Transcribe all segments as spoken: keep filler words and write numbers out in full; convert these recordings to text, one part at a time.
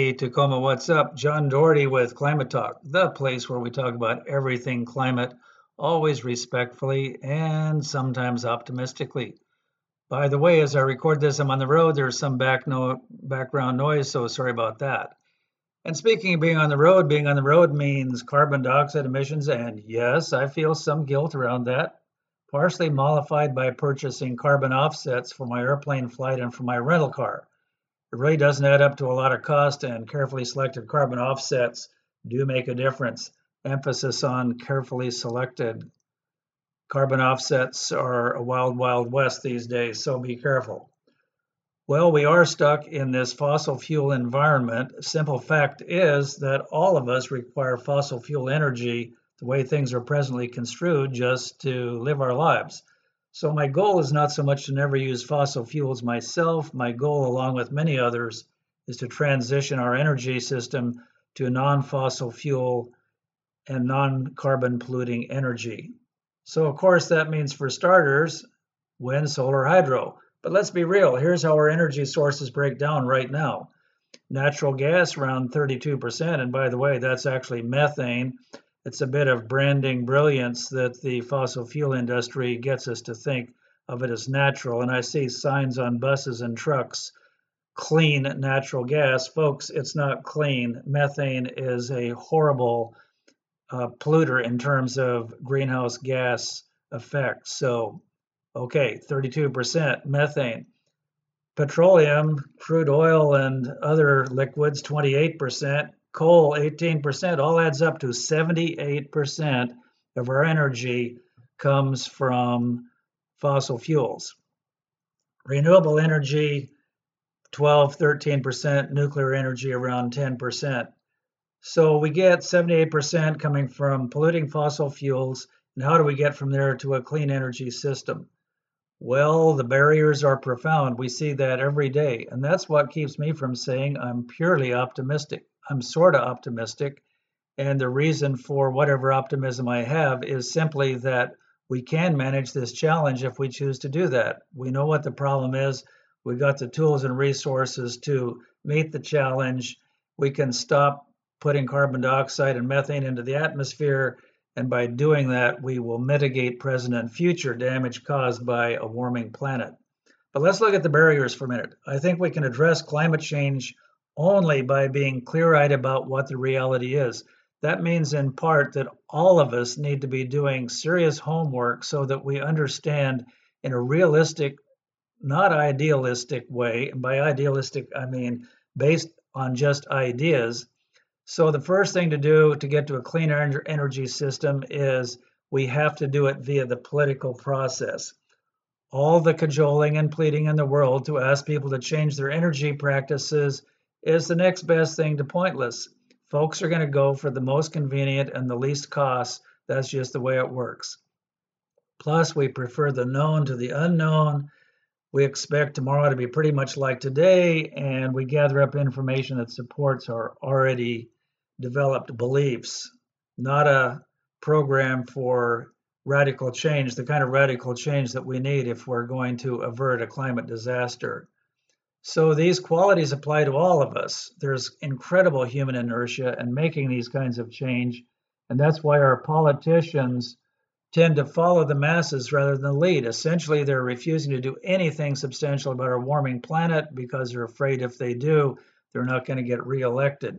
Hey, Tacoma, what's up? John Doherty with Climate Talk, the place where we talk about everything climate, always respectfully and sometimes optimistically. By the way, as I record this, I'm on the road. There's some back no background noise, so sorry about that. And speaking of being on the road, being on the road means carbon dioxide emissions, and yes, I feel some guilt around that, partially mollified by purchasing carbon offsets for my airplane flight and for my rental car. It really doesn't add up to a lot of cost, and carefully selected carbon offsets do make a difference. Emphasis on carefully selected carbon offsets are a wild, wild west these days, so be careful. Well, we are stuck in this fossil fuel environment. Simple fact is that all of us require fossil fuel energy the way things are presently construed just to live our lives. So my goal is not so much to never use fossil fuels myself. My goal, along with many others, is to transition our energy system to non-fossil fuel and non-carbon polluting energy. So of course that means, for starters, wind, solar, hydro. But let's be real, here's how our energy sources break down right now. Natural gas around thirty-two percent, and by the way, that's actually methane. It's a bit of branding brilliance that the fossil fuel industry gets us to think of it as natural. And I see signs on buses and trucks, clean natural gas. Folks, it's not clean. Methane is a horrible uh, polluter in terms of greenhouse gas effects. So, okay, thirty-two percent methane. Petroleum, crude oil, and other liquids, twenty-eight percent. Coal, eighteen percent. All adds up to seventy-eight percent of our energy comes from fossil fuels. Renewable energy, twelve, thirteen percent. Nuclear energy, around ten percent. So we get seventy-eight percent coming from polluting fossil fuels. And how do we get from there to a clean energy system? Well, the barriers are profound. We see that every day. And that's what keeps me from saying I'm purely optimistic. I'm sort of optimistic. And the reason for whatever optimism I have is simply that we can manage this challenge if we choose to do that. We know what the problem is. We've got the tools and resources to meet the challenge. We can stop putting carbon dioxide and methane into the atmosphere. And by doing that, we will mitigate present and future damage caused by a warming planet. But let's look at the barriers for a minute. I think we can address climate change only by being clear-eyed about what the reality is. That means in part that all of us need to be doing serious homework so that we understand in a realistic, not idealistic way. And by idealistic, I mean based on just ideas. So the first thing to do to get to a cleaner energy system is we have to do it via the political process. All the cajoling and pleading in the world to ask people to change their energy practices is the next best thing to pointless. Folks are going to go for the most convenient and the least cost. That's just the way it works. Plus, we prefer the known to the unknown. We expect tomorrow to be pretty much like today, and we gather up information that supports our already developed beliefs, not a program for radical change, the kind of radical change that we need if we're going to avert a climate disaster. So these qualities apply to all of us. There's incredible human inertia in making these kinds of change, and that's why our politicians tend to follow the masses rather than lead. Essentially, they're refusing to do anything substantial about our warming planet because they're afraid if they do, they're not going to get reelected.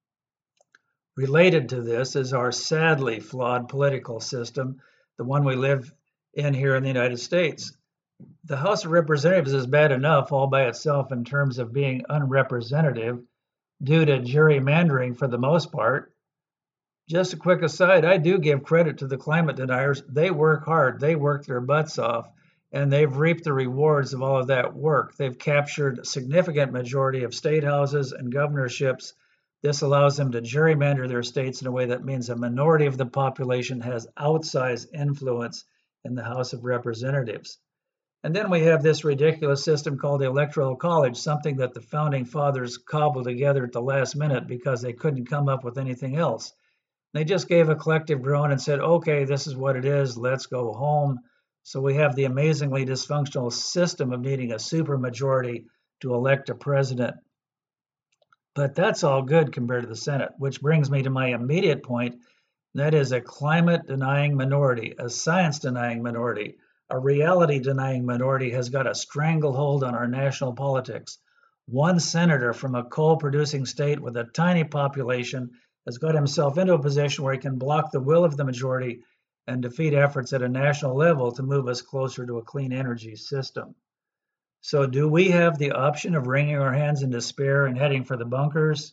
Related to this is our sadly flawed political system, the one we live in here in the United States. The House of Representatives is bad enough all by itself in terms of being unrepresentative due to gerrymandering for the most part. Just a quick aside, I do give credit to the climate deniers. They work hard, they work their butts off, and they've reaped the rewards of all of that work. They've captured a significant majority of state houses and governorships. This allows them to gerrymander their states in a way that means a minority of the population has outsized influence in the House of Representatives. And then we have this ridiculous system called the Electoral College, something that the founding fathers cobbled together at the last minute because they couldn't come up with anything else. They just gave a collective groan and said, okay, this is what it is, let's go home. So we have the amazingly dysfunctional system of needing a supermajority to elect a president. But that's all good compared to the Senate, which brings me to my immediate point. That is a climate denying minority, a science denying minority, a reality denying minority has got a stranglehold on our national politics. One senator from a coal producing state with a tiny population has got himself into a position where he can block the will of the majority and defeat efforts at a national level to move us closer to a clean energy system. So, do we have the option of wringing our hands in despair and heading for the bunkers?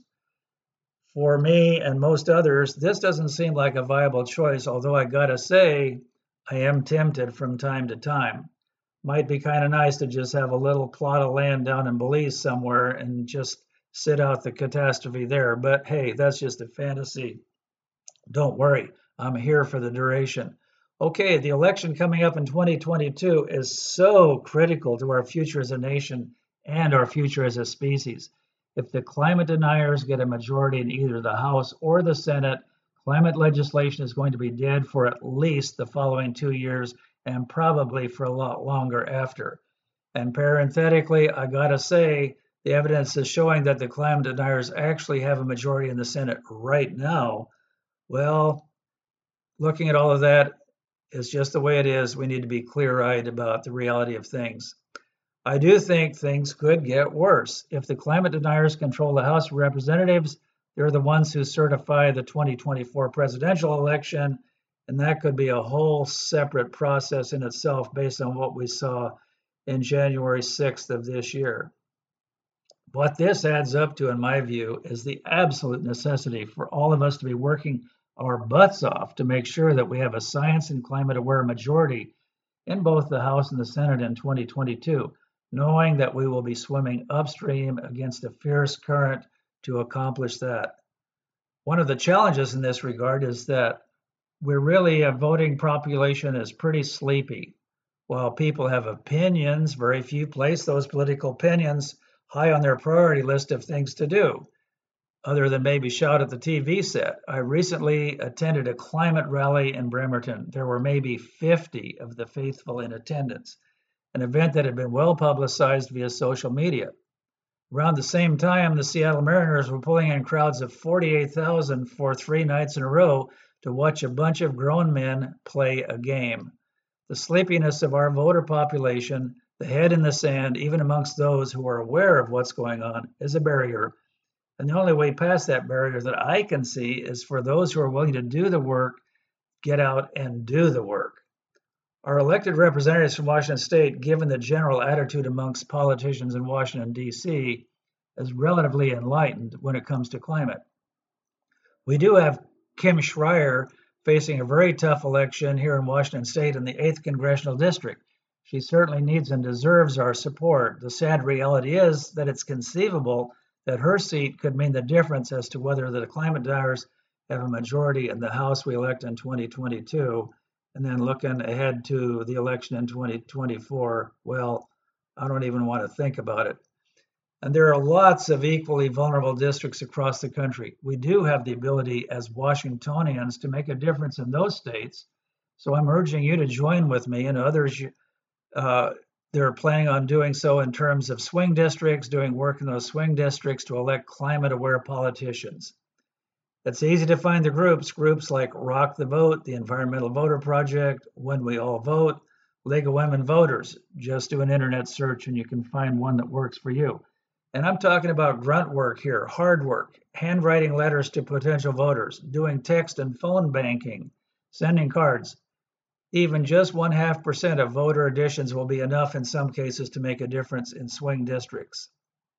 For me and most others, this doesn't seem like a viable choice, although I gotta say, I am tempted from time to time. Might be kind of nice to just have a little plot of land down in Belize somewhere and just sit out the catastrophe there. But hey, that's just a fantasy. Don't worry, I'm here for the duration. Okay, the election coming up in twenty twenty-two is so critical to our future as a nation and our future as a species. If the climate deniers get a majority in either the House or the Senate, climate legislation is going to be dead for at least the following two years and probably for a lot longer after. And parenthetically, I gotta say, the evidence is showing that the climate deniers actually have a majority in the Senate right now. Well, looking at all of that, it's just the way it is. We need to be clear eyed about the reality of things. I do think things could get worse. If the climate deniers control the House of Representatives, they're the ones who certify the twenty twenty-four presidential election, and that could be a whole separate process in itself based on what we saw in January sixth of this year. What this adds up to, in my view, is the absolute necessity for all of us to be working our butts off to make sure that we have a science and climate aware majority in both the House and the Senate in twenty twenty-two, knowing that we will be swimming upstream against a fierce current to accomplish that. One of the challenges in this regard is that we're really a voting population is pretty sleepy. While people have opinions, very few place those political opinions high on their priority list of things to do, other than maybe shout at the T V set. I recently attended a climate rally in Bremerton. There were maybe fifty of the faithful in attendance, an event that had been well publicized via social media. Around the same time, the Seattle Mariners were pulling in crowds of forty-eight thousand for three nights in a row to watch a bunch of grown men play a game. The sleepiness of our voter population, the head in the sand, even amongst those who are aware of what's going on, is a barrier. And the only way past that barrier that I can see is for those who are willing to do the work, get out and do the work. Our elected representatives from Washington State, given the general attitude amongst politicians in Washington, D C, is relatively enlightened when it comes to climate. We do have Kim Schreier facing a very tough election here in Washington State in the eighth Congressional District. She certainly needs and deserves our support. The sad reality is that it's conceivable that her seat could mean the difference as to whether the climate deniers have a majority in the House we elect in twenty twenty-two. And then looking ahead to the election in twenty twenty-four, well, I don't even want to think about it. And there are lots of equally vulnerable districts across the country. We do have the ability as Washingtonians to make a difference in those states. So I'm urging you to join with me and others. Uh, they're planning on doing so in terms of swing districts, doing work in those swing districts to elect climate aware politicians. It's easy to find the groups, groups like Rock the Vote, the Environmental Voter Project, When We All Vote, League of Women Voters. Just do an internet search and you can find one that works for you. And I'm talking about grunt work here, hard work, handwriting letters to potential voters, doing text and phone banking, sending cards. Even just one half percent of voter additions will be enough in some cases to make a difference in swing districts.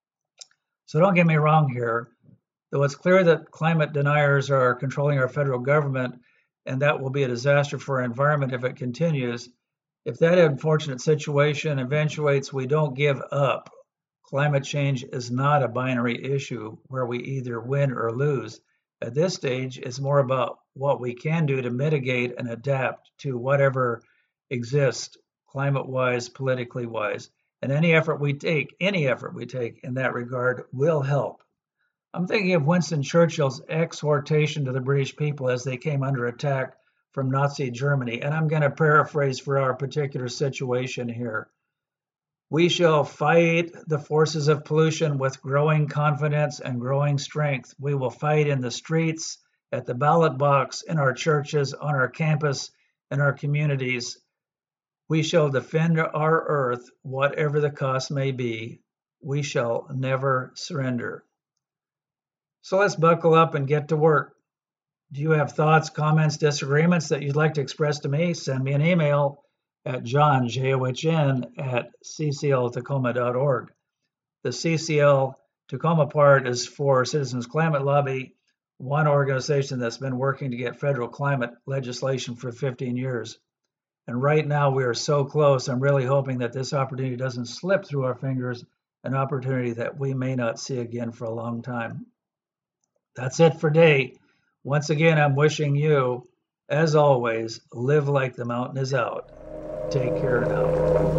So don't get me wrong here. Though it's clear that climate deniers are controlling our federal government, and that will be a disaster for our environment if it continues, if that unfortunate situation eventuates, we don't give up. Climate change is not a binary issue where we either win or lose. At this stage, it's more about what we can do to mitigate and adapt to whatever exists, climate-wise, politically-wise. And any effort we take, any effort we take in that regard will help. I'm thinking of Winston Churchill's exhortation to the British people as they came under attack from Nazi Germany, and I'm going to paraphrase for our particular situation here. We shall fight the forces of pollution with growing confidence and growing strength. We will fight in the streets, at the ballot box, in our churches, on our campus, in our communities. We shall defend our earth, whatever the cost may be. We shall never surrender. So let's buckle up and get to work. Do you have thoughts, comments, disagreements that you'd like to express to me? Send me an email at john, J O H N, at c c l tacoma dot org. The C C L Tacoma part is for Citizens Climate Lobby, one organization that's been working to get federal climate legislation for fifteen years. And right now we are so close. I'm really hoping that this opportunity doesn't slip through our fingers, an opportunity that we may not see again for a long time. That's it for today. Once again, I'm wishing you, as always, live like the mountain is out. Take care now.